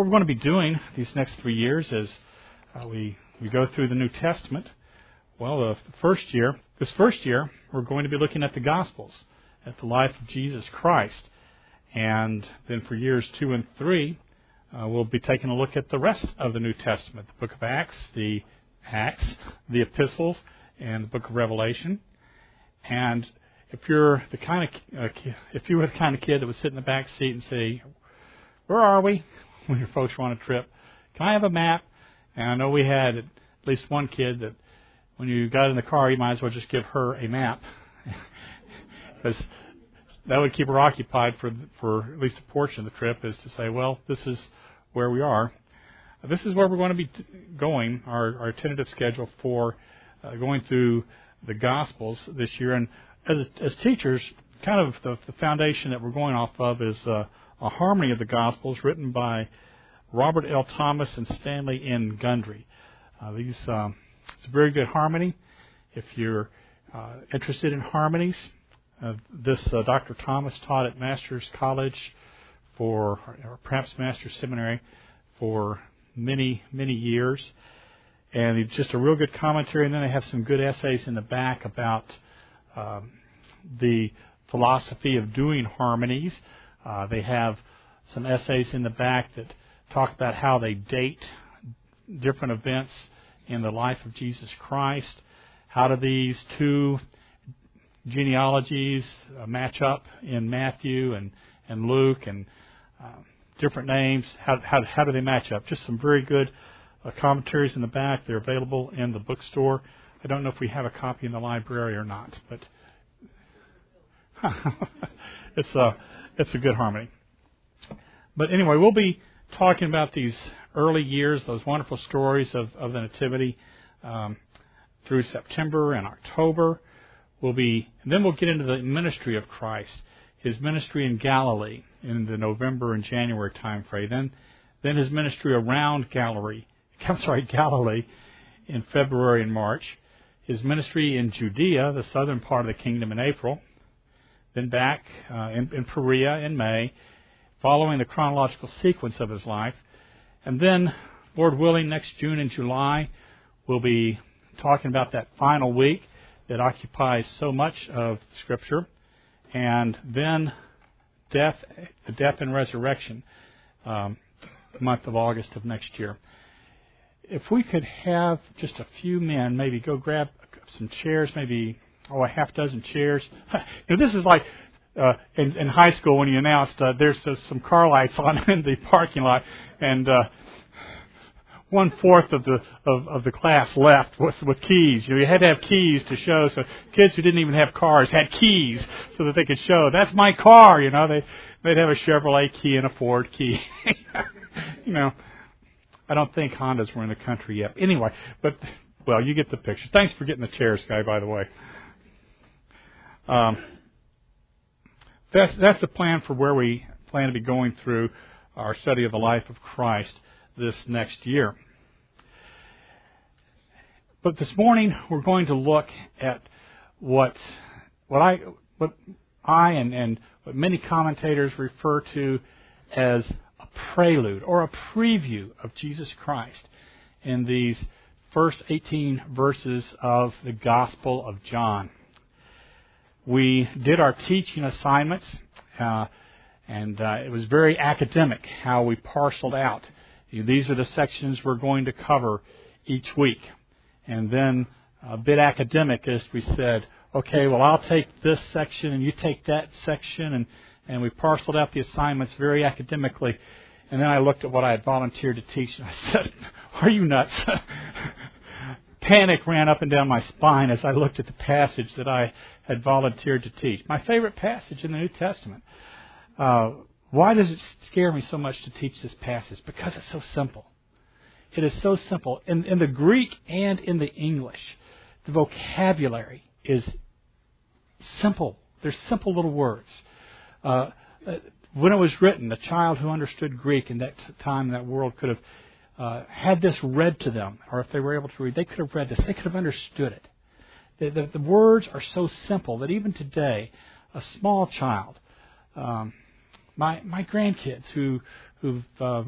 What we're going to be doing these next 3 years is we go through the New Testament. Well, this first year, we're going to be looking at the Gospels, at the life of Jesus Christ. And then for years 2 and 3, we'll be taking a look at the rest of the New Testament, the book of Acts, the epistles, and the book of Revelation. And if you were the kind of kid that would sit in the back seat and say, "Where are we?" when your folks were on a trip, "Can I have a map?" And I know we had at least one kid that when you got in the car, you might as well just give her a map, because that would keep her occupied for at least a portion of the trip, is to say, well, this is where we are. This is where we're going to be going, our tentative schedule for going through the Gospels this year. And as teachers, kind of the foundation that we're going off of is a harmony of the Gospels written by Robert L. Thomas and Stanley N. Gundry. It's a very good harmony. If you're interested in harmonies, Dr. Thomas taught at Master's College or perhaps Master's Seminary for many, many years. And it's just a real good commentary. And then they have some good essays in the back about the philosophy of doing harmonies. They have some essays in the back that talk about how they date different events in the life of Jesus Christ. How do these two genealogies match up in Matthew and Luke, and different names? How do they match up? Just some very good commentaries in the back. They're available in the bookstore. I don't know if we have a copy in the library or not, but it's a good harmony. But anyway, we'll be talking about these early years, those wonderful stories of the Nativity through September and October. Then we'll get into the ministry of Christ, his ministry in Galilee in the November and January time frame. Then his ministry around Galilee in February and March. His ministry in Judea, the southern part of the kingdom, in April. Then back in Perea in May, following the chronological sequence of his life. And then, Lord willing, next June and July, we'll be talking about that final week that occupies so much of Scripture. And then the death and resurrection, the month of August of next year. If we could have just a few men, maybe go grab some chairs, maybe a half dozen chairs. This is like in high school when you announced there's some car lights on in the parking lot, and 1/4 of the class left with keys. You had to have keys to show. So kids who didn't even have cars had keys so that they could show, "That's my car." They'd have a Chevrolet key and a Ford key. I don't think Hondas were in the country yet. Anyway, but you get the picture. Thanks for getting the chairs, Guy, by the way. That's the plan for where we plan to be going through our study of the life of Christ this next year. But this morning we're going to look at what I and what many commentators refer to as a prelude or a preview of Jesus Christ in these first 18 verses of the Gospel of John. We did our teaching assignments, and it was very academic how we parceled out. These are the sections we're going to cover each week. And then a bit academic as we said, okay, well, I'll take this section and you take that section, and we parceled out the assignments very academically. And then I looked at what I had volunteered to teach, and I said, "Are you nuts?" Panic ran up and down my spine as I looked at the passage that I had volunteered to teach. My favorite passage in the New Testament. Why does it scare me so much to teach this passage? Because it's so simple. It is so simple. In the Greek and in the English, the vocabulary is simple. They're simple little words. When it was written, a child who understood Greek in that time, in that world, could have had this read to them, or if they were able to read, they could have read this. They could have understood it. The words are so simple that even today, a small child, my grandkids who've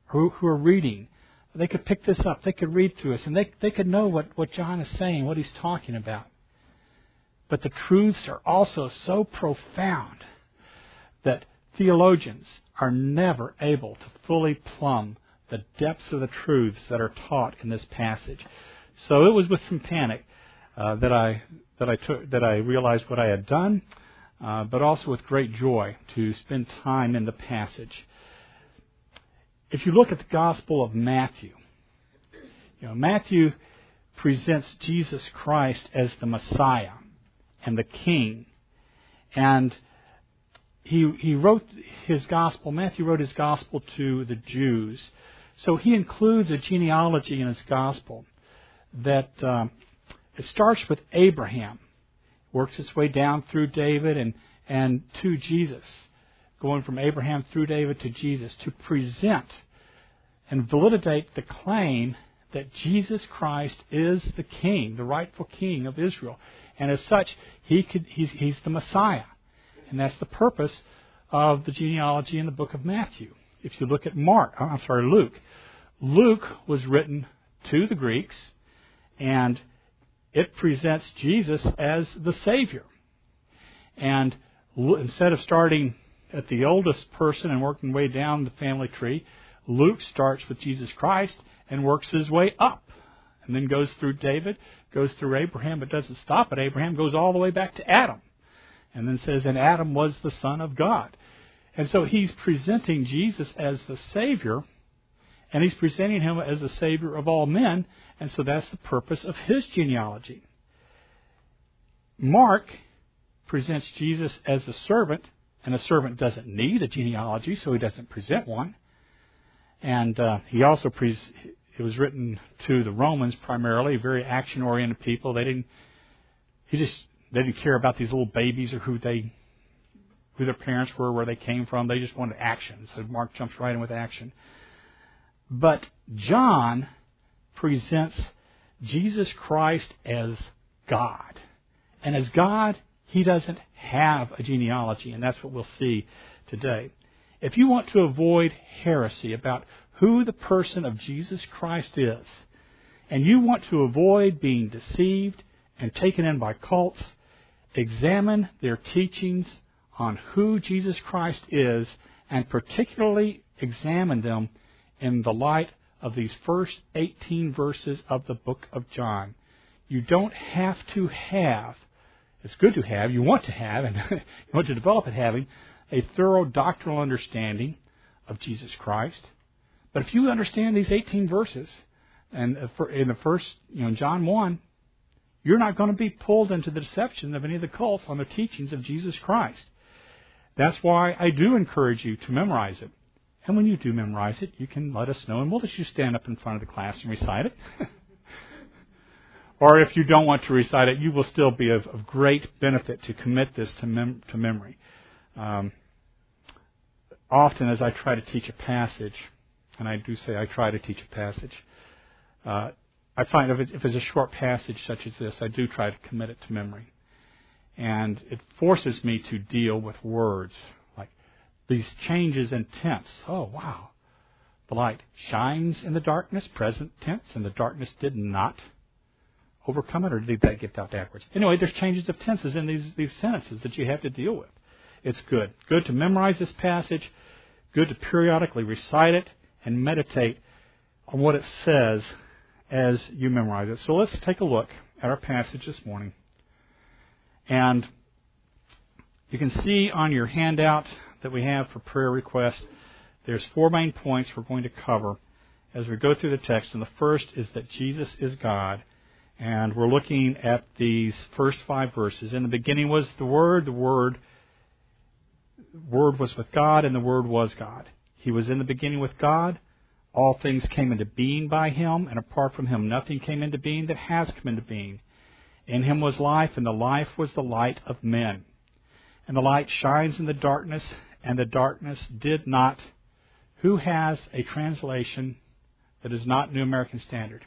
who are reading, they could pick this up. They could read through us, and they could know what John is saying, what he's talking about. But the truths are also so profound that theologians are never able to fully plumb the depths of the truths that are taught in this passage. So it was with some panic that I realized what I had done, but also with great joy to spend time in the passage. If you look at the Gospel of Matthew, Matthew presents Jesus Christ as the Messiah and the King. And he wrote his Gospel, Matthew wrote his Gospel to the Jews. So he includes a genealogy in his Gospel that it starts with Abraham, works its way down through David and to Jesus, going from Abraham through David to Jesus, to present and validate the claim that Jesus Christ is the King, the rightful King of Israel. And as such, he's the Messiah. And that's the purpose of the genealogy in the book of Matthew. If you look at Luke. Luke was written to the Greeks, and it presents Jesus as the Savior. And instead of starting at the oldest person and working way down the family tree, Luke starts with Jesus Christ and works his way up. And then goes through David, goes through Abraham, but doesn't stop at Abraham, goes all the way back to Adam. And then says, and Adam was the Son of God. And so he's presenting Jesus as the Savior, and he's presenting him as the Savior of all men, and so that's the purpose of his genealogy. Mark presents Jesus as a servant, and a servant doesn't need a genealogy, so he doesn't present one. And he also it was written to the Romans primarily, very action-oriented people. They didn't care about these little babies or who their parents were, where they came from. They just wanted action. So Mark jumps right in with action. But John presents Jesus Christ as God. And as God, he doesn't have a genealogy, and that's what we'll see today. If you want to avoid heresy about who the person of Jesus Christ is, and you want to avoid being deceived and taken in by cults, examine their teachings on who Jesus Christ is, and particularly examine them in the light of these first 18 verses of the book of John. You don't have to have, it's good to have, you want to have, and you want to develop it having a thorough doctrinal understanding of Jesus Christ. But if you understand these 18 verses, and in the first, John 1, you're not going to be pulled into the deception of any of the cults on the teachings of Jesus Christ. That's why I do encourage you to memorize it. And when you do memorize it, you can let us know, and we'll let you stand up in front of the class and recite it. Or if you don't want to recite it, you will still be of great benefit to commit this to memory. Often as I try to teach a passage, and I do say I try to teach a passage, I find if it's a short passage such as this, I do try to commit it to memory. And it forces me to deal with words, like these changes in tense. Oh, wow. The light shines in the darkness, present tense, and the darkness did not overcome it, or did that get out backwards? Anyway, there's changes of tenses in these sentences that you have to deal with. It's good. Good to memorize this passage, good to periodically recite it, and meditate on what it says as you memorize it. So let's take a look at our passage this morning. And you can see on your handout that we have for prayer requests, there's 4 main points we're going to cover as we go through the text. And the first is that Jesus is God. And we're looking at these first 5 verses. In the beginning was the Word was with God, and the Word was God. He was in the beginning with God. All things came into being by Him, and apart from Him nothing came into being that has come into being. In Him was life, and the life was the light of men. And the light shines in the darkness, and the darkness did not. Who has a translation that is not New American Standard?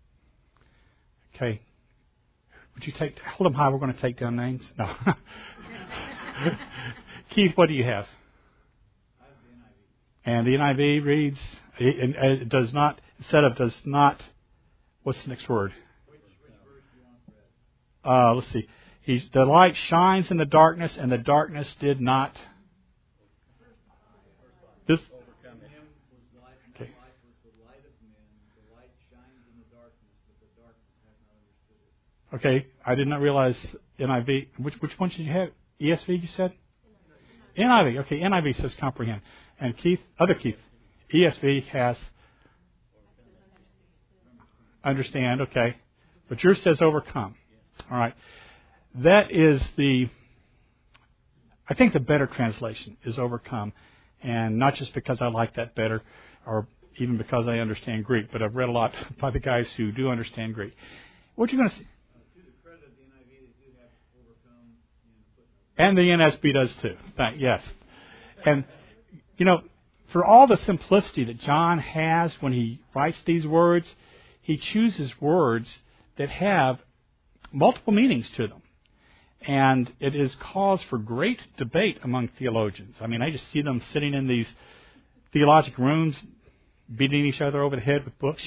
Okay. Would you hold them high, we're going to take down names? No. Keith, what do you have? And the NIV reads, it does not, instead of does not, what's the next word? Let's see. The light shines in the darkness, and the darkness did not. This. Okay. Okay, I did not realize NIV. Which one should you have? ESV, you said? NIV. Okay, NIV says comprehend. And Keith, ESV has understand, okay. But yours says overcome. All right. That is I think the better translation is overcome. And not just because I like that better, or even because I understand Greek, but I've read a lot by the guys who do understand Greek. What are you going to see? To the credit of the NIV, they do have overcome. And the NSB does too. Yes. And, for all the simplicity that John has when he writes these words, he chooses words that have multiple meanings to them. And it is cause for great debate among theologians. I mean, I just see them sitting in these theological rooms, beating each other over the head with books,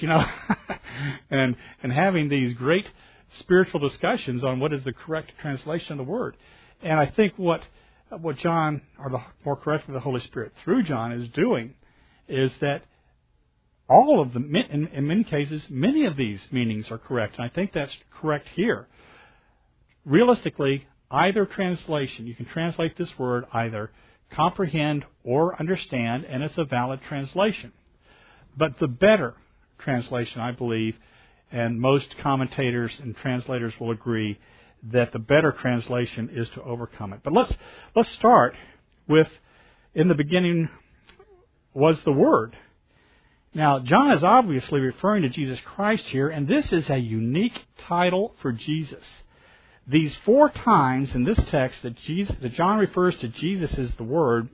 and having these great spiritual discussions on what is the correct translation of the word. And I think what John, or more correctly, the Holy Spirit through John is doing is that all of them, in many cases, many of these meanings are correct. And I think that's correct here. Realistically, either translation, you can translate this word either comprehend or understand, and it's a valid translation. But the better translation, I believe, and most commentators and translators will agree, that the better translation is to overcome it. But let's start with, in the beginning was the Word. Now, John is obviously referring to Jesus Christ here, and this is a unique title for Jesus. These 4 times in this text that John refers to Jesus as the Word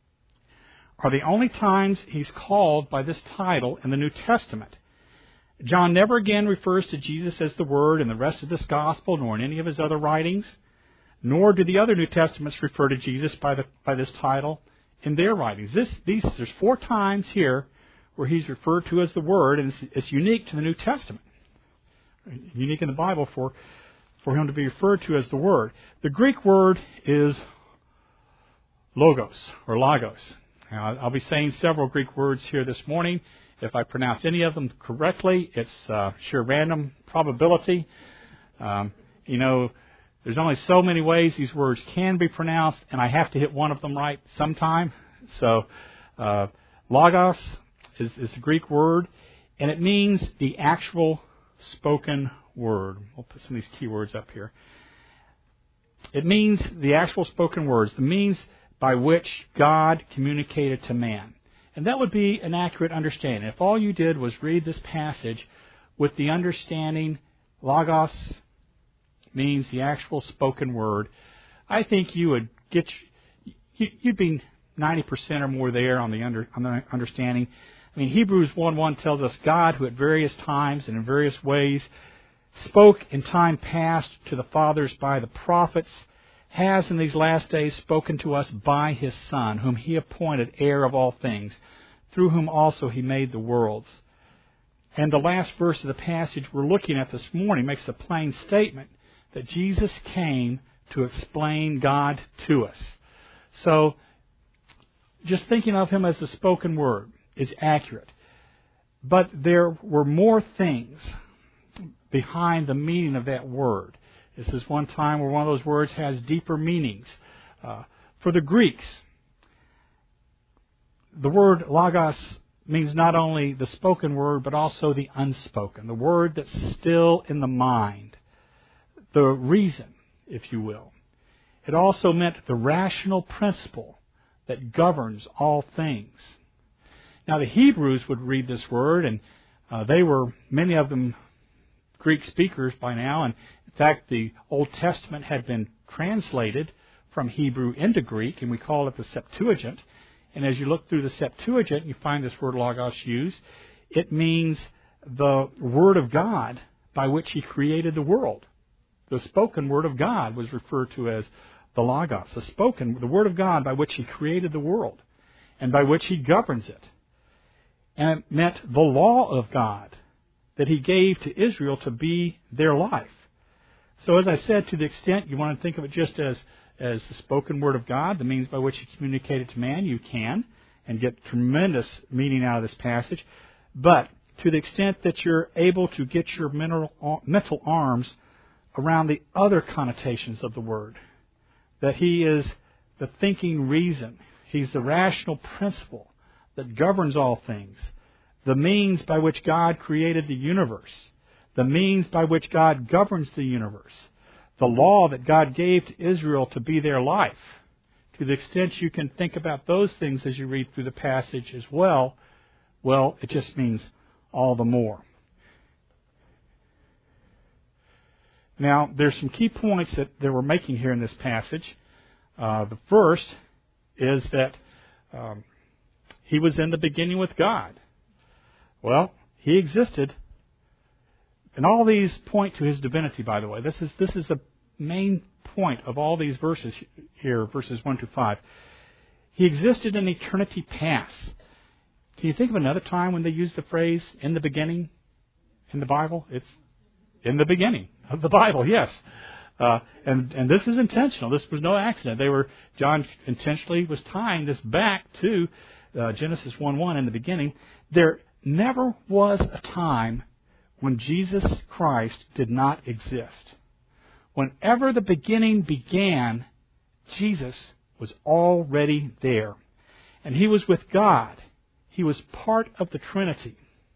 are the only times he's called by this title in the New Testament. John never again refers to Jesus as the Word in the rest of this Gospel, nor in any of his other writings, nor do the other New Testaments refer to Jesus by this title in their writings. There's 4 times here where he's referred to as the Word, and it's unique to the New Testament, unique in the Bible for him to be referred to as the Word. The Greek word is logos, or logos. Now, I'll be saying several Greek words here this morning. If I pronounce any of them correctly, it's sheer random probability. There's only so many ways these words can be pronounced, and I have to hit one of them right sometime. So, logos is a Greek word, and it means the actual spoken word. We'll put some of these keywords up here. It means the actual spoken words, the means by which God communicated to man. And that would be an accurate understanding. If all you did was read this passage with the understanding logos means the actual spoken word, I think you'd be 90% or more there on the understanding. I mean, Hebrews 1:1 tells us God, who at various times and in various ways spoke in time past to the fathers by the prophets, has in these last days spoken to us by His Son, whom He appointed heir of all things, through whom also He made the worlds. And the last verse of the passage we're looking at this morning makes a plain statement that Jesus came to explain God to us. So, just thinking of Him as the spoken word is accurate. But there were more things behind the meaning of that word. This is one time where one of those words has deeper meanings. For the Greeks, the word logos means not only the spoken word, but also the unspoken, the word that's still in the mind, the reason, if you will. It also meant the rational principle that governs all things. Now, the Hebrews would read this word, and they were, many of them, Greek speakers by now, and in fact, the Old Testament had been translated from Hebrew into Greek, and we call it the Septuagint. And as you look through the Septuagint, you find this word logos used. It means the Word of God by which He created the world. The spoken Word of God was referred to as the logos, the Word of God by which He created the world. and by which He governs it. And it meant the law of God that He gave to Israel to be their life. So as I said, to the extent you want to think of it just as the spoken word of God, the means by which He communicated to man, you can, and get tremendous meaning out of this passage. But to the extent that you're able to get your mental arms around the other connotations of the word, that He is the thinking reason, He's the rational principle that governs all things, the means by which God created the universe, the means by which God governs the universe, the law that God gave to Israel to be their life. To the extent you can think about those things as you read through the passage as well, it just means all the more. Now, there's some key points that we're making here in this passage. The first is that He was in the beginning with God. Well, He existed. And all these point to His divinity, by the way. This is the main point of all these verses here, verses 1 to 5. He existed in eternity past. Can you think of another time when they use the phrase, in the beginning, in the Bible? It's in the beginning of the Bible, yes. And this is intentional. This was no accident. John intentionally was tying this back to Genesis 1:1 in the beginning. There never was a time when Jesus Christ did not exist. Whenever the beginning began, Jesus was already there. And He was with God. He was part of the Trinity.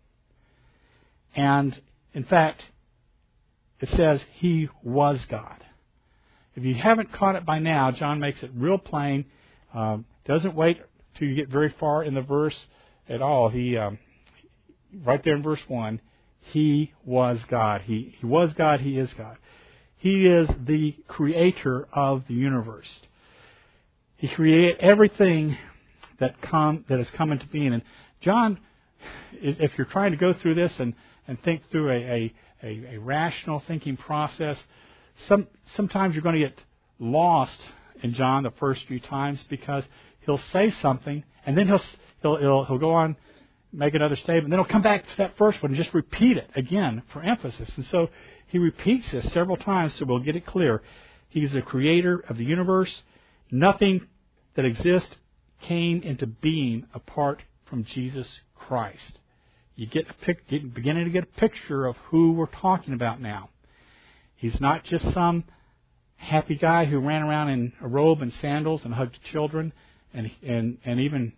And, in fact, it says He was God. If you haven't caught it by now, John makes it real plain. Doesn't wait till you get very far in the verse at all. He, right there in verse 1, He was God. He was God. He is God. He is the creator of the universe. He created everything that has come into being. And John, if you're trying to go through this and think through a rational thinking process, sometimes you're going to get lost in John the first few times, because he'll say something and then he'll go on, make another statement, then he'll come back to that first one and just repeat it again for emphasis. And so he repeats this several times so we'll get it clear. He's the creator of the universe. Nothing that exists came into being apart from Jesus Christ. You beginning to get a picture of who we're talking about now. He's not just some happy guy who ran around in a robe and sandals and hugged children and even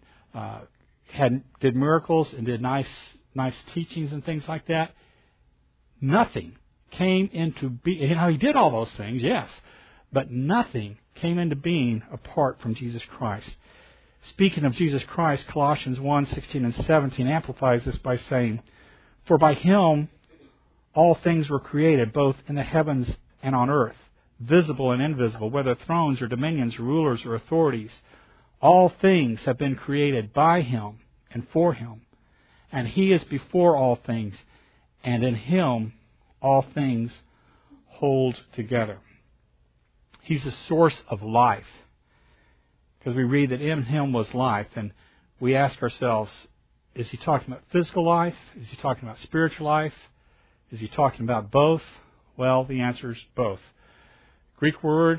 did miracles and did nice teachings and things like that. Nothing came into being. He did all those things, yes, but nothing came into being apart from Jesus Christ. Speaking of Jesus Christ, Colossians 1:16 and 17 amplifies this by saying, "For by Him all things were created, both in the heavens and on earth, visible and invisible, whether thrones or dominions, rulers or authorities. All things have been created by Him and for Him. And He is before all things, and in Him all things hold together." He's the source of life. Because we read that in Him was life, and we ask ourselves, is He talking about physical life? Is He talking about spiritual life? Is He talking about both? Well, the answer is both. Greek word,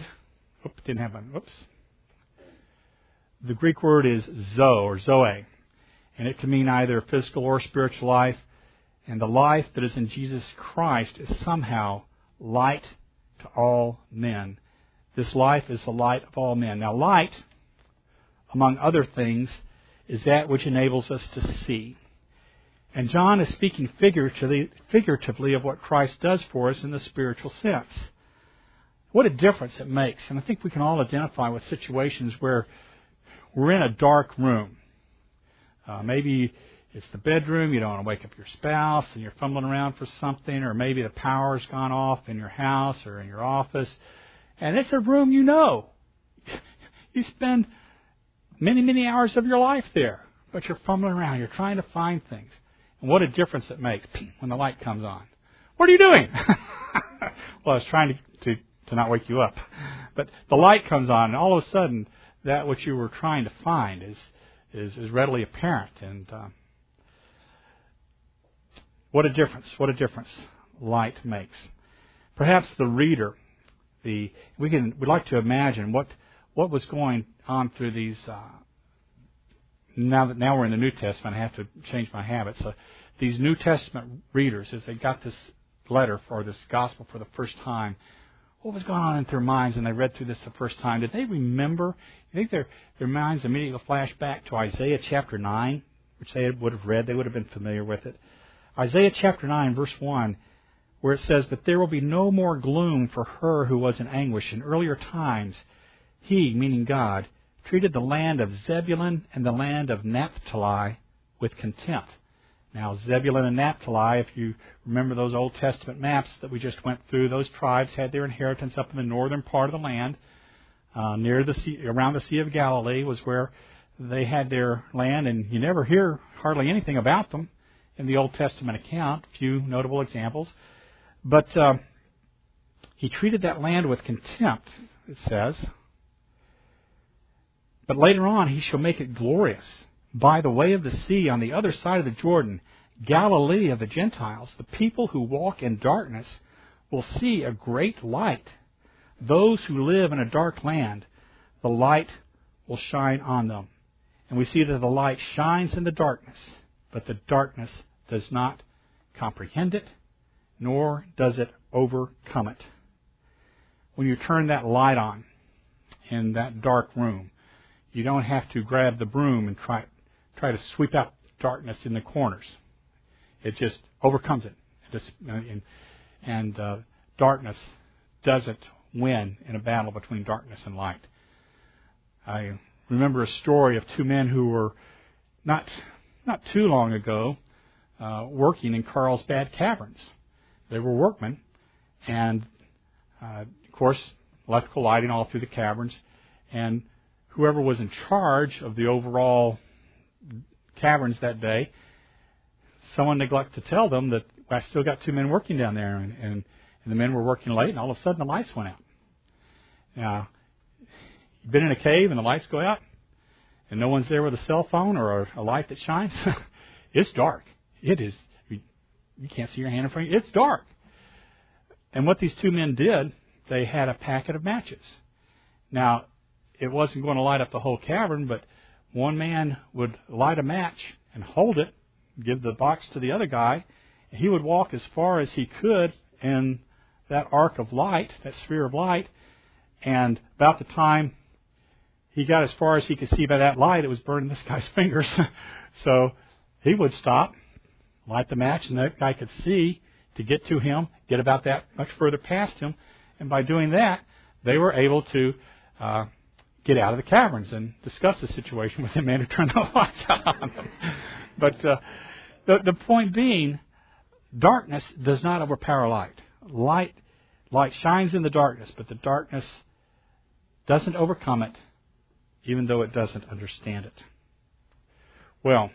The Greek word is zoe, and it can mean either physical or spiritual life. And the life that is in Jesus Christ is somehow light to all men. This life is the light of all men. Now, light, among other things, is that which enables us to see. And John is speaking figuratively of what Christ does for us in the spiritual sense. What a difference it makes. And I think we can all identify with situations where we're in a dark room. Maybe it's the bedroom, you don't want to wake up your spouse, and you're fumbling around for something, or maybe the power's gone off in your house or in your office. And it's a room you know. You spend many, many hours of your life there, but you're fumbling around. You're trying to find things. And what a difference it makes when the light comes on. What are you doing? Well, I was trying to not wake you up. But the light comes on, and all of a sudden, that which you were trying to find is is readily apparent. And what a difference light makes. Perhaps the reader, we'd like to imagine what was going on through these. Now we're in the New Testament, I have to change my habits. So these New Testament readers, as they got this letter for this gospel for the first time, what was going on in their minds when they read through this the first time? Did they remember? You think their minds immediately flash back to Isaiah chapter 9, which they would have read. They would have been familiar with it. Isaiah chapter 9, verse 1, where it says, "But there will be no more gloom for her who was in anguish. In earlier times, He," meaning God, "treated the land of Zebulun and the land of Naphtali with contempt." Now, Zebulun and Naphtali, if you remember those Old Testament maps that we just went through, those tribes had their inheritance up in the northern part of the land, near the sea, around the Sea of Galilee was where they had their land, and you never hear hardly anything about them in the Old Testament account. A few notable examples. But He treated that land with contempt, it says. But later on, He shall make it glorious. By the way of the sea on the other side of the Jordan, Galilee of the Gentiles, the people who walk in darkness will see a great light. Those who live in a dark land, the light will shine on them. And we see that the light shines in the darkness, but the darkness does not comprehend it, nor does it overcome it. When you turn that light on in that dark room, you don't have to grab the broom and try to sweep out darkness in the corners. It just overcomes it. And darkness doesn't win in a battle between darkness and light. I remember a story of two men who were not too long ago working in Carlsbad Caverns. They were workmen, and of course, electrical lighting all through the caverns, and whoever was in charge of the overall caverns that day, someone neglected to tell them that I still got two men working down there, and the men were working late, and all of a sudden the lights went out. Now, you've been in a cave and the lights go out, and no one's there with a cell phone or a light that shines. It's dark. It is. You can't see your hand in front of you. It's dark. And what these two men did, they had a packet of matches. Now, it wasn't going to light up the whole cavern, but one man would light a match and hold it, give the box to the other guy, and he would walk as far as he could in that arc of light, that sphere of light, and about the time he got as far as he could see by that light, it was burning this guy's fingers. So he would stop, light the match, and that guy could see to get to him, get about that much further past him, and by doing that, they were able to get out of the caverns and discuss the situation with the man who turned the lights on. But the point being, darkness does not overpower light. Light shines in the darkness, but the darkness doesn't overcome it, even though it doesn't understand it. Well,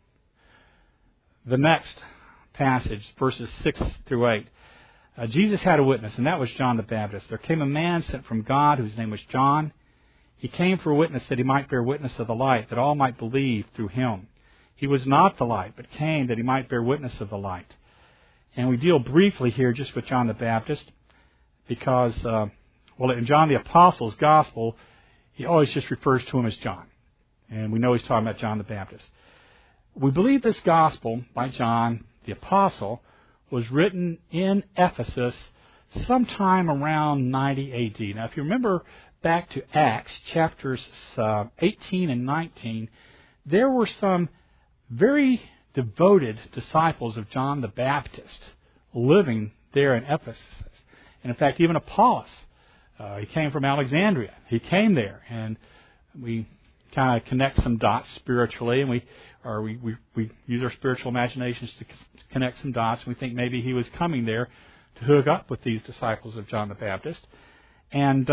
the next passage, verses 6 through 8, Jesus had a witness, and that was John the Baptist. There came a man sent from God whose name was John. He came for a witness that he might bear witness of the light, that all might believe through him. He was not the light, but came that he might bear witness of the light. And we deal briefly here just with John the Baptist, because, in John the Apostle's Gospel, he always just refers to him as John. And we know he's talking about John the Baptist. We believe this Gospel by John the Apostle was written in Ephesus sometime around 90 A.D. Now, if you remember back to Acts chapters 18 and 19, there were some very devoted disciples of John the Baptist living there in Ephesus. And in fact, even Apollos, he came from Alexandria. He came there, and we kind of connect some dots spiritually, and we use our spiritual imaginations to connect some dots. And we think maybe he was coming there to hook up with these disciples of John the Baptist. And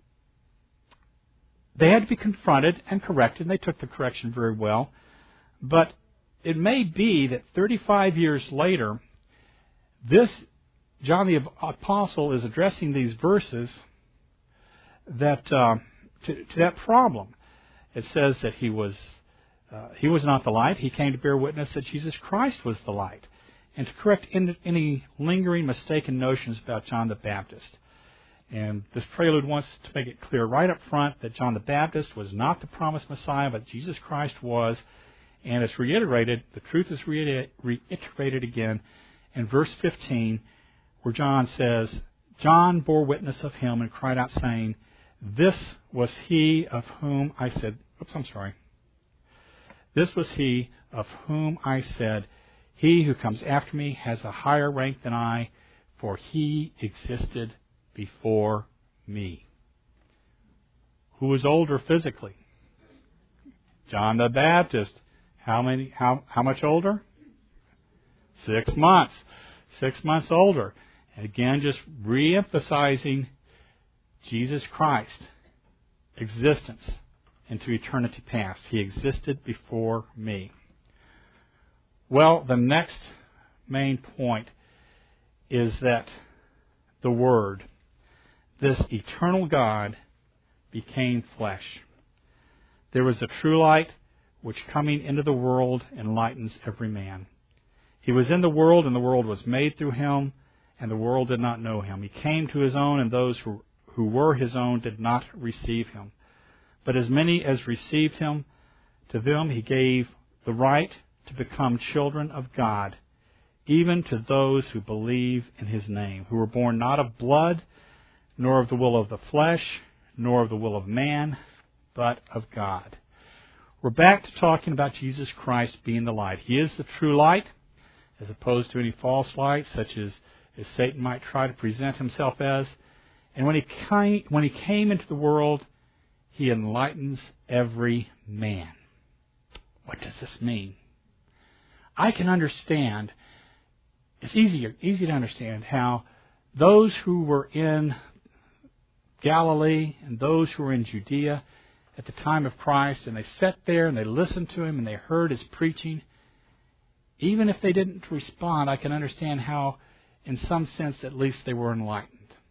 they had to be confronted and corrected, and they took the correction very well. But it may be that 35 years later, this John the Apostle is addressing these verses that to that problem. It says that he was He was not the light. He came to bear witness that Jesus Christ was the light, and to correct any lingering mistaken notions about John the Baptist. And this prelude wants to make it clear right up front that John the Baptist was not the promised Messiah, but Jesus Christ was. And it's reiterated, the truth is reiterated again in verse 15, where John says, John bore witness of him and cried out, saying, This was he of whom I said, This was he of whom I said, He who comes after me has a higher rank than I, for he existed before me. Who was older physically? John the Baptist. How much older? 6 months. 6 months older. And again, just re-emphasizing Jesus Christ, existence into eternity past. He existed before me. Well, the next main point is that the Word, this eternal God, became flesh. There was a true light which coming into the world enlightens every man. He was in the world, and the world was made through him, and the world did not know him. He came to his own, and those who were his own did not receive him. But as many as received him, to them he gave the right to become children of God, even to those who believe in his name, who were born not of blood, nor of the will of the flesh, nor of the will of man, but of God. We're back to talking about Jesus Christ being the light. He is the true light, as opposed to any false light, such as Satan might try to present himself as. And when he came into the world, he enlightens every man. What does this mean? I can understand, it's easy to understand how those who were in Galilee and those who were in Judea at the time of Christ, and they sat there and they listened to him and they heard his preaching, even if they didn't respond, I can understand how, in some sense at least, they were enlightened.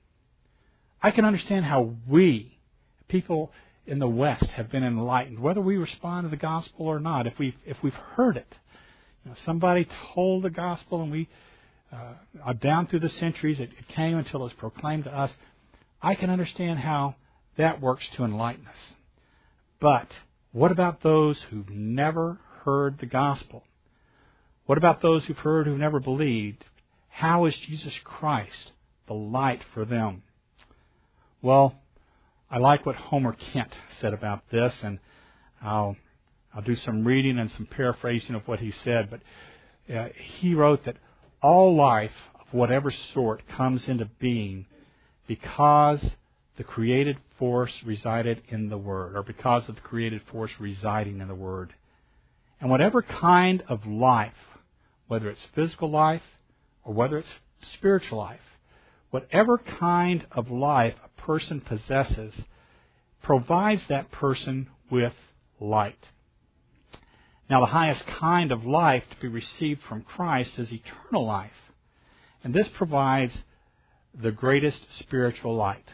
I can understand how we, people in the West, have been enlightened, whether we respond to the gospel or not. If we've heard it, somebody told the gospel, and we down through the centuries it came until it was proclaimed to us. I can understand how that works to enlighten us. But what about those who've never heard the gospel? What about those who've heard who've never believed? How is Jesus Christ the light for them? Well, I like what Homer Kent said about this, and I'll do some reading and some paraphrasing of what he said. But he wrote that all life of whatever sort comes into being because the created force resided in the Word, or because of the created force residing in the Word. And whatever kind of life, whether it's physical life or whether it's spiritual life, whatever kind of life a person possesses provides that person with light. Now, the highest kind of life to be received from Christ is eternal life. And this provides the greatest spiritual light.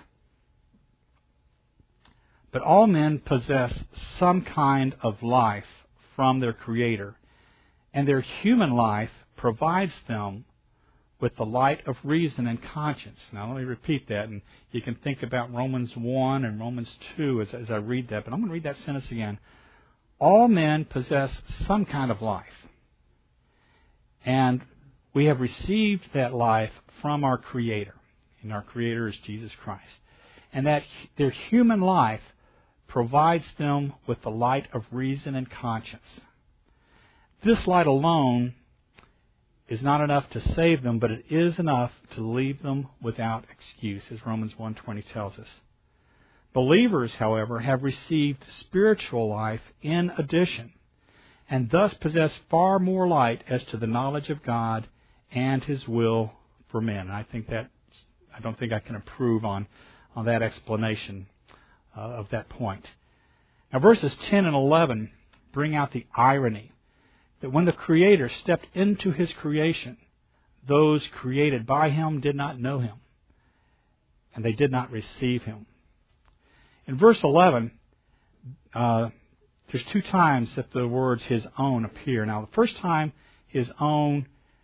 But all men possess some kind of life from their Creator, and their human life provides them with the light of reason and conscience. Now, let me repeat that, and you can think about Romans 1 and Romans 2 as I read that, but I'm going to read that sentence again. All men possess some kind of life, and we have received that life from our Creator, and our Creator is Jesus Christ. And that their human life provides them with the light of reason and conscience. This light alone is not enough to save them, but it is enough to leave them without excuse, as Romans 1:20 tells us. Believers, however, have received spiritual life in addition, and thus possess far more light as to the knowledge of God and His will for men. And I don't think I can improve on that explanation of that point. Now, verses 10 and 11 bring out the irony that when the Creator stepped into His creation, those created by Him did not know Him, and they did not receive Him. In verse 11, the there's two times that the words his own appear. Now, the first time his own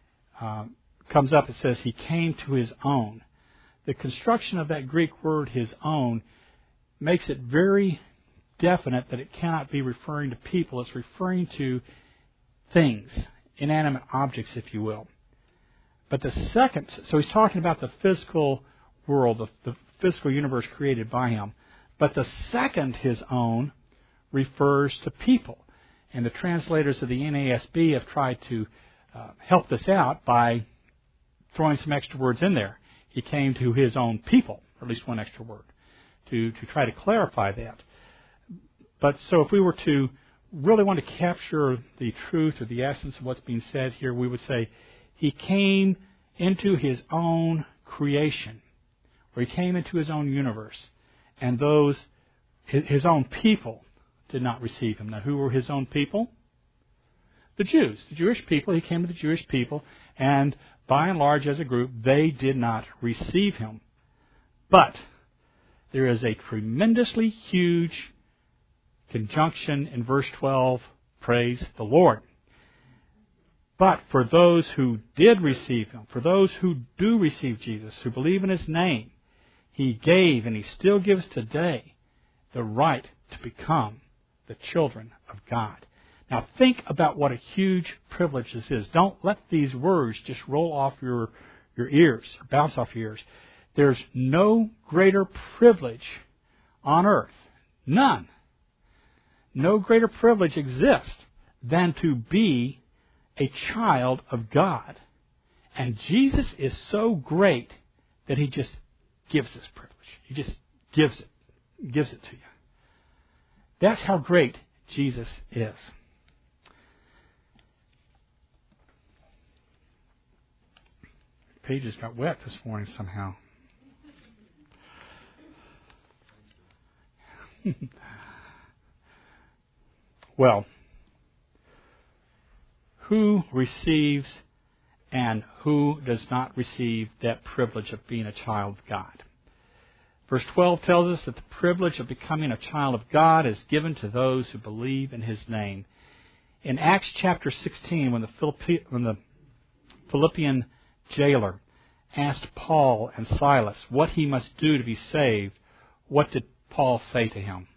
comes up, it says he came to his own. The construction of that Greek word his own makes it very definite that it cannot be referring to people. It's referring to things, inanimate objects, if you will. But the second, so he's talking about the physical world, the physical universe created by him. But the second, his own, refers to people. And the translators of the NASB have tried to help this out by throwing some extra words in there. He came to his own people, or at least one extra word, to try to clarify that. But so if we were to really want to capture the truth or the essence of what's being said here, we would say he came into his own creation, or he came into his own universe, and those, his own people, did not receive him. Now, who were his own people? The Jews, the Jewish people. He came to the Jewish people, and by and large, as a group, they did not receive him. But there is a tremendously huge conjunction in verse 12, praise the Lord. But for those who did receive him, for those who do receive Jesus, who believe in his name, he gave, and he still gives today, the right to become the children of God. Now think about what a huge privilege this is. Don't let these words just roll off your ears, or bounce off your ears. There's no greater privilege on earth. None. No greater privilege exists than to be a child of God. And Jesus is so great that he just gives this privilege. He just gives it to you. That's how great Jesus is. Pages got wet this morning somehow. Well, who receives and who does not receive that privilege of being a child of God? Verse 12 tells us that the privilege of becoming a child of God is given to those who believe in his name. In Acts chapter 16, when the Philippian jailer asked Paul and Silas what he must do to be saved, what did Paul say to him?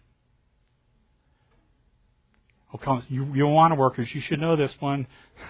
Oh, come, you Awana workers, you should know this one.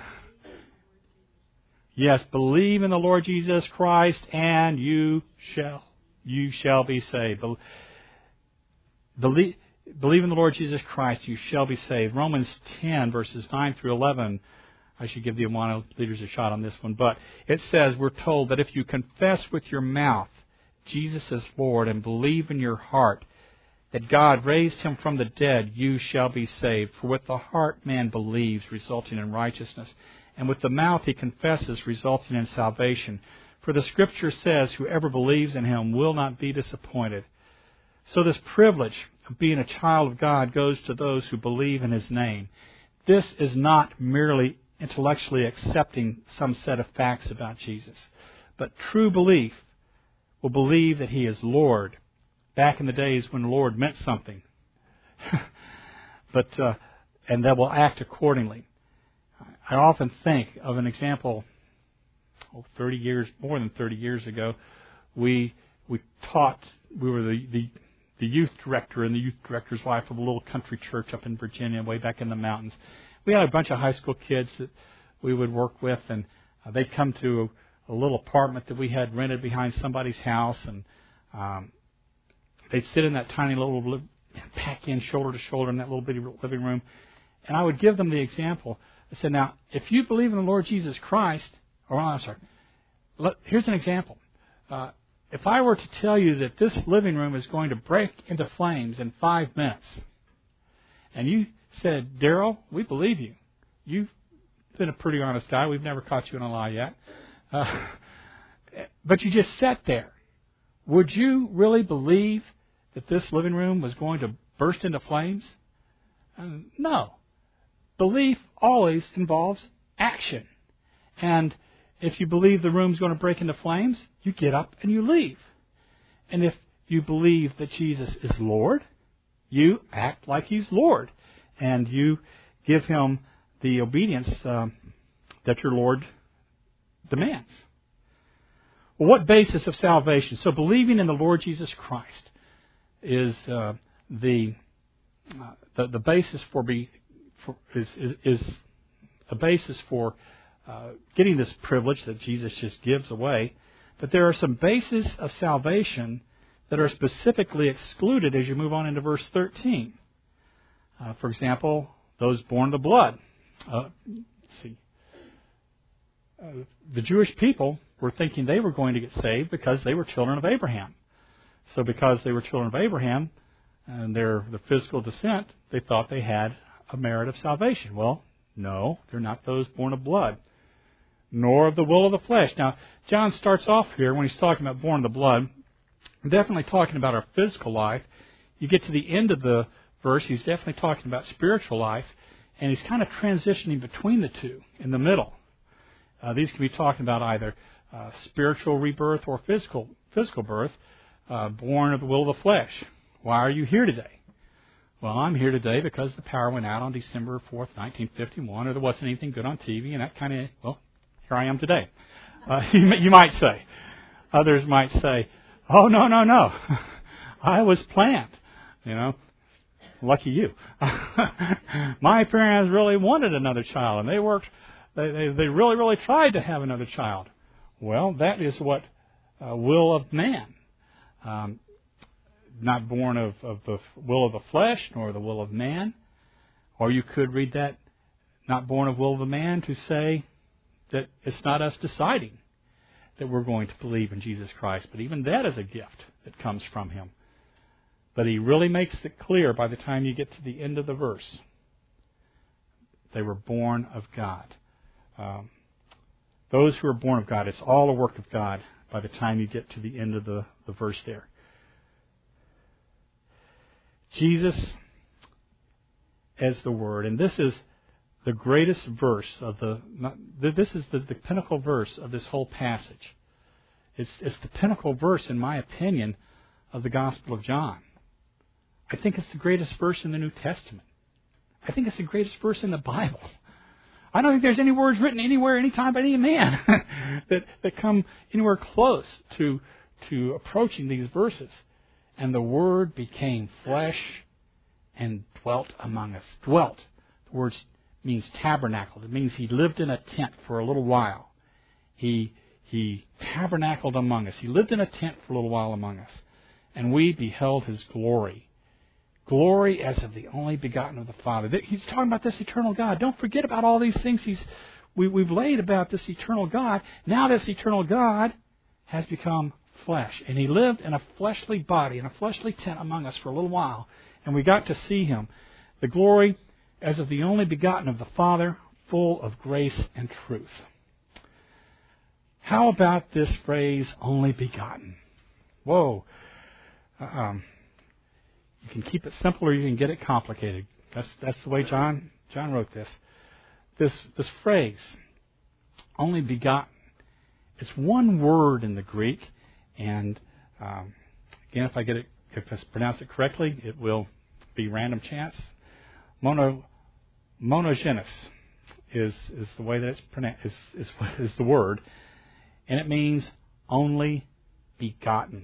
Yes, believe in the Lord Jesus Christ, and you shall be saved. Believe in the Lord Jesus Christ, you shall be saved. Romans 10, verses 9 through 11. I should give the Awana leaders a shot on this one. But it says, we're told that if you confess with your mouth Jesus is Lord and believe in your heart that God raised him from the dead, you shall be saved. For with the heart man believes, resulting in righteousness, and with the mouth he confesses, resulting in salvation. For the Scripture says, whoever believes in him will not be disappointed. So this privilege of being a child of God goes to those who believe in his name. This is not merely intellectually accepting some set of facts about Jesus, but true belief will believe that he is Lord. Back in the days when the Lord meant something, and that will act accordingly. I often think of an example. 30 years, more than 30 years ago, we were the youth director and the youth director's wife of a little country church up in Virginia, way back in the mountains. We had a bunch of high school kids that we would work with, and they'd come to a little apartment that we had rented behind somebody's house, and they'd sit in that tiny little, pack in shoulder to shoulder in that little bitty living room. And I would give them the example. I said, now, if you believe in the Lord Jesus Christ, here's an example. If I were to tell you that this living room is going to break into flames in 5 minutes, and you said, Daryl, we believe you. You've been a pretty honest guy. We've never caught you in a lie yet. But you just sat there. Would you really believe that this living room was going to burst into flames? No. Belief always involves action. And if you believe the room's going to break into flames, you get up and you leave. And if you believe that Jesus is Lord, you act like he's Lord. and you give him the obedience that your Lord demands. Well, what basis of salvation? So believing in the Lord Jesus Christ is the basis is a basis for getting this privilege that Jesus just gives away. But there are some bases of salvation that are specifically excluded as you move on into verse 13. For example, those born of the blood. The Jewish people were thinking they were going to get saved because they were children of Abraham. So because they were children of Abraham and their physical descent, they thought they had a merit of salvation. Well, no, they're not those born of blood, nor of the will of the flesh. Now, John starts off here when he's talking about born of the blood, definitely talking about our physical life. You get to the end of the verse, he's definitely talking about spiritual life, and he's kind of transitioning between the two in the middle. These can be talking about either spiritual rebirth or physical birth, born of the will of the flesh. Why are you here today? Well, I'm here today because the power went out on December 4th, 1951, or there wasn't anything good on TV, and that kind of, well, here I am today. You might say. Others might say, oh, no. I was planned. Lucky you. My parents really wanted another child, and they worked. They really tried to have another child. Well, that is what will of man. Not born of the will of the flesh, nor the will of man. Or you could read that, not born of will of the man, to say that it's not us deciding that we're going to believe in Jesus Christ. But even that is a gift that comes from Him. But He really makes it clear by the time you get to the end of the verse. They were born of God. Those who are born of God, it's all a work of God by the time you get to the end of the verse there. Jesus as the Word, and this is the greatest verse of this is the pinnacle verse of this whole passage. It's the pinnacle verse, in my opinion, of the Gospel of John. I think it's the greatest verse in the New Testament. I think it's the greatest verse in the Bible. I don't think there's any words written anywhere, anytime by any man that come anywhere close to approaching these verses. And the Word became flesh and dwelt among us. Dwelt. The word means tabernacled. It means He lived in a tent for a little while. He tabernacled among us. He lived in a tent for a little while among us. And we beheld His glory. Glory as of the only begotten of the Father. He's talking about this eternal God. Don't forget about all these things we've laid about this eternal God. Now this eternal God has become flesh. And He lived in a fleshly body, in a fleshly tent among us for a little while. And we got to see Him. The glory as of the only begotten of the Father, full of grace and truth. How about this phrase, only begotten? Whoa. You can keep it simple or you can get it complicated. That's the way John wrote this. This phrase, only begotten, it's one word in the Greek, and again, if I pronounce it correctly, it will be random chance. Monogenes is the way that it's pronounced, is the word, and it means only begotten.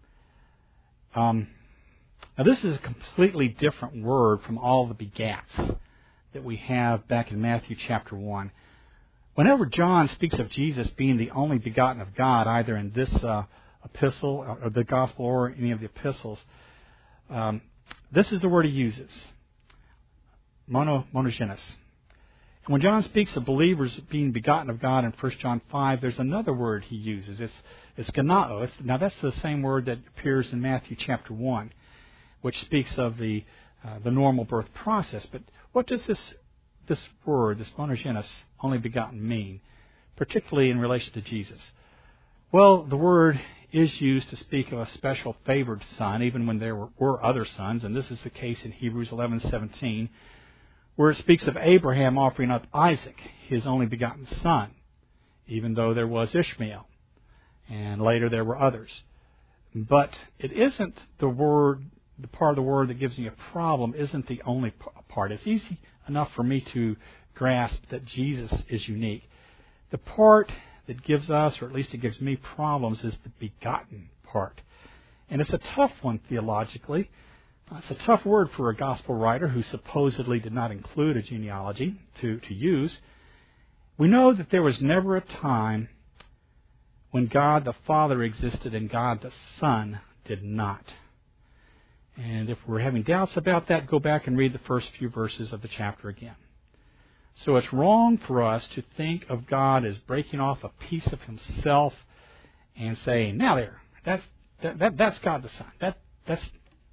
Now, this is a completely different word from all the begats that we have back in Matthew chapter 1. Whenever John speaks of Jesus being the only begotten of God, either in this epistle or the gospel or any of the epistles, this is the word he uses, monogenes. And when John speaks of believers being begotten of God in 1 John 5, there's another word he uses. It's genao. Now, that's the same word that appears in Matthew chapter 1. Which speaks of the normal birth process. But what does this word, this monogenes, only begotten, mean, particularly in relation to Jesus? Well, the word is used to speak of a special favored son, even when there were other sons, and this is the case in Hebrews 11:17, where it speaks of Abraham offering up Isaac, his only begotten son, even though there was Ishmael, and later there were others. But it isn't the word the part of the Word that gives me a problem isn't the only part. It's easy enough for me to grasp that Jesus is unique. The part that gives us, or at least it gives me problems, is the begotten part. And it's a tough one theologically. It's a tough word for a gospel writer who supposedly did not include a genealogy to use. We know that there was never a time when God the Father existed and God the Son did not. And if we're having doubts about that, go back and read the first few verses of the chapter again. So it's wrong for us to think of God as breaking off a piece of Himself and saying, "Now there, that's God the Son." That's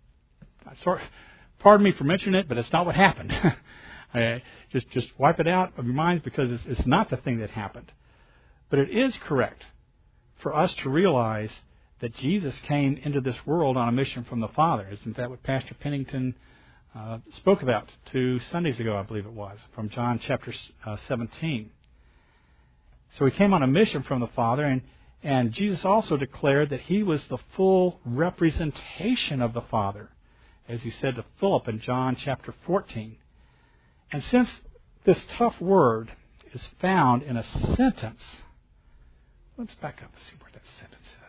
pardon me for mentioning it, but it's not what happened. Just wipe it out of your minds, because it's not the thing that happened. But it is correct for us to realize that Jesus came into this world on a mission from the Father. Isn't that what Pastor Pennington spoke about 2 Sundays ago, I believe it was, from John chapter 17. So He came on a mission from the Father, and Jesus also declared that He was the full representation of the Father, as He said to Philip in John chapter 14. And since this tough word is found in a sentence, let's back up and see where that sentence is.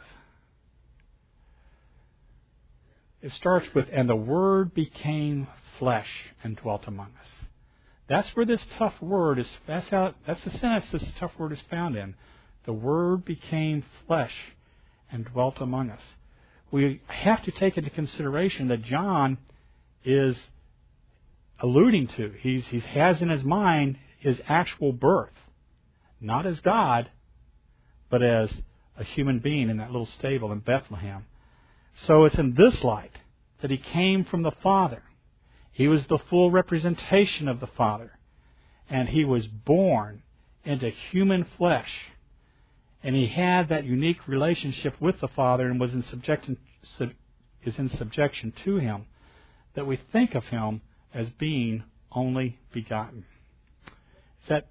It starts with, "And the Word became flesh and dwelt among us." That's where this tough word is. That's the sentence this tough word is found in. The Word became flesh and dwelt among us. We have to take into consideration that John is alluding to. He has in his mind His actual birth, not as God, but as a human being in that little stable in Bethlehem. So it's in this light that He came from the Father. He was the full representation of the Father. And He was born into human flesh. And He had that unique relationship with the Father and is in subjection to Him, that we think of Him as being only begotten. Is that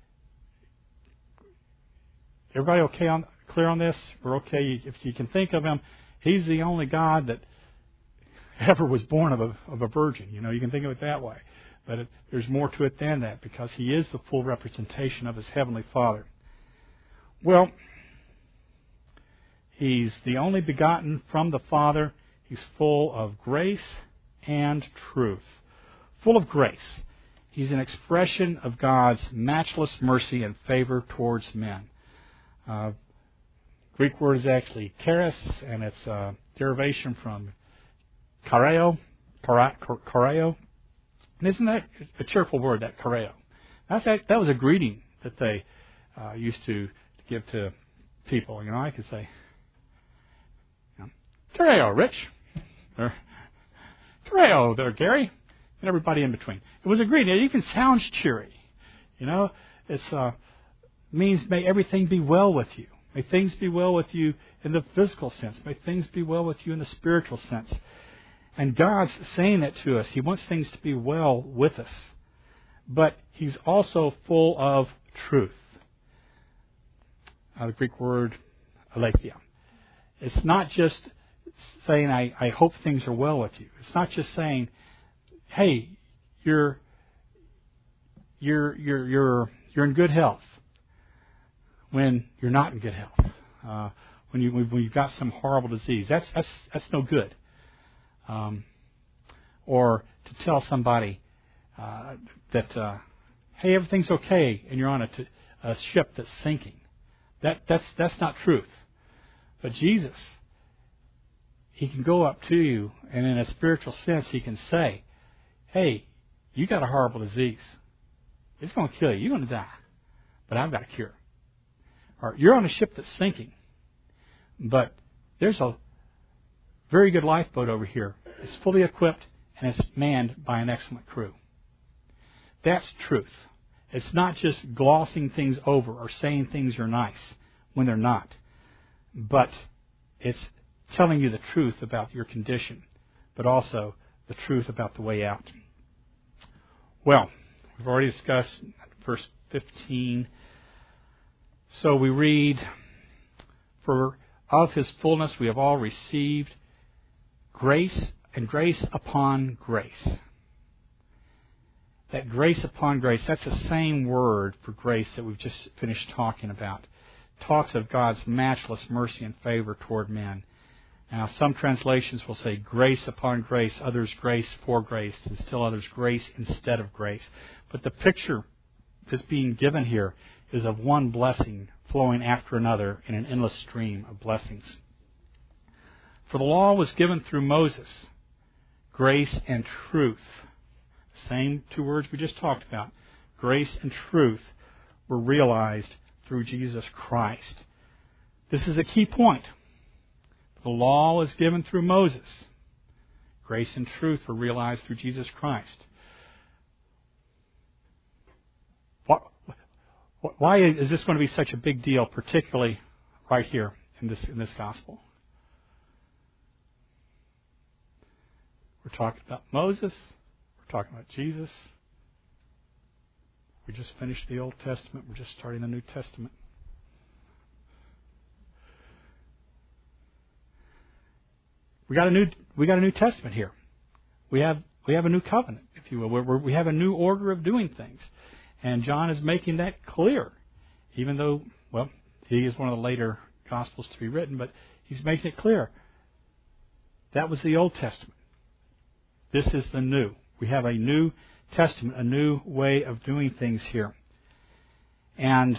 everybody okay clear on this? We're okay. If you can think of Him, He's the only God that ever was born of a virgin. You can think of it that way. But there's more to it than that, because He is the full representation of His Heavenly Father. Well, He's the only begotten from the Father. He's full of grace and truth. Full of grace. He's an expression of God's matchless mercy and favor towards men. Greek word is actually charis, and it's a derivation from kareo. And isn't that a cheerful word, that kareo? That was a greeting that they used to give to people. I could say, "Kareo, Rich," or "Kareo there, Gary," and everybody in between. It was a greeting. It even sounds cheery. It's means may everything be well with you. May things be well with you in the physical sense. May things be well with you in the spiritual sense. And God's saying that to us. He wants things to be well with us. But He's also full of truth. The Greek word aletheia. It's not just saying, I hope things are well with you. It's not just saying, hey, you're in good health, when you're not in good health. When you've got some horrible disease. That's no good. Or to tell somebody that hey, everything's okay, and you're on a ship that's sinking. That's not truth. But Jesus, He can go up to you, and in a spiritual sense, He can say, hey, you got a horrible disease. It's going to kill you. You're going to die. But I've got a cure. Or you're on a ship that's sinking, but there's a very good lifeboat over here. It's fully equipped, and it's manned by an excellent crew. That's truth. It's not just glossing things over or saying things are nice when they're not. But it's telling you the truth about your condition, but also the truth about the way out. Well, we've already discussed verse 15. So we read, "For of His fullness we have all received grace and grace upon grace. That grace upon grace, that's the same word for grace that we've just finished talking about. It talks of God's matchless mercy and favor toward men. Now, some translations will say grace upon grace, others grace for grace, and still others grace instead of grace. But the picture that's being given here is of one blessing flowing after another in an endless stream of blessings. For the law was given through Moses, grace and truth. Same two words we just talked about. Grace and truth were realized through Jesus Christ. This is a key point. The law was given through Moses. Grace and truth were realized through Jesus Christ. Why is this going to be such a big deal, particularly right here in this gospel? We're talking about Moses. We're talking about Jesus. We just finished the Old Testament. We're just starting the New Testament. We got a New Testament here. We have a new covenant, if you will. We have a new order of doing things. And John is making that clear, even though, well, he is one of the later Gospels to be written, but he's making it clear. That was the Old Testament. This is the new. We have a New Testament, a new way of doing things here. And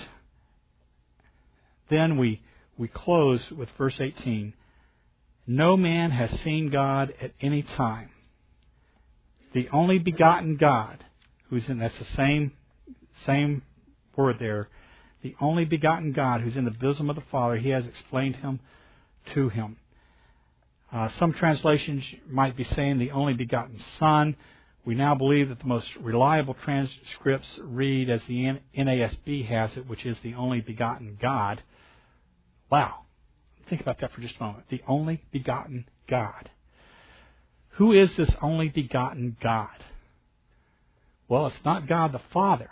then we close with verse 18. No man has seen God at any time. The only begotten God, that's the same word there. The only begotten God who's in the bosom of the Father, He has explained Him to him. Some translations might be saying the only begotten Son. We now believe that the most reliable transcripts read as the NASB has it, which is the only begotten God. Wow. Think about that for just a moment. The only begotten God. Who is this only begotten God? Well, it's not God the Father.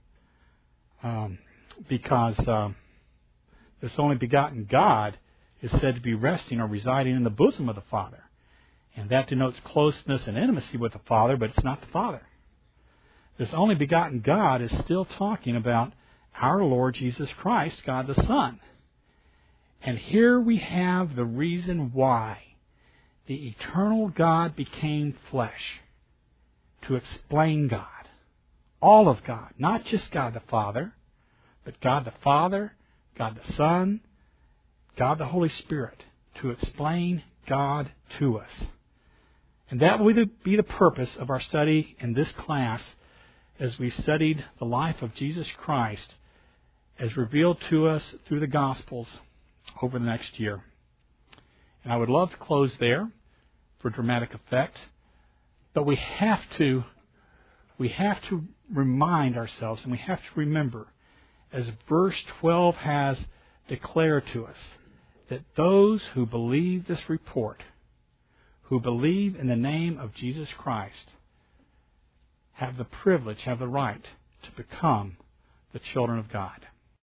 Because this only begotten God is said to be resting or residing in the bosom of the Father. And that denotes closeness and intimacy with the Father, but it's not the Father. This only begotten God is still talking about our Lord Jesus Christ, God the Son. And here we have the reason why the eternal God became flesh, to explain God. All of God, not just God the Father, but God the Father, God the Son, God the Holy Spirit, to explain God to us. And that will be the purpose of our study in this class as we studied the life of Jesus Christ as revealed to us through the Gospels over the next year. And I would love to close there for dramatic effect, but we have to remind ourselves, and we have to remember, as verse 12 has declared to us, that those who believe this report, who believe in the name of Jesus Christ, have the privilege, have the right to become the children of God.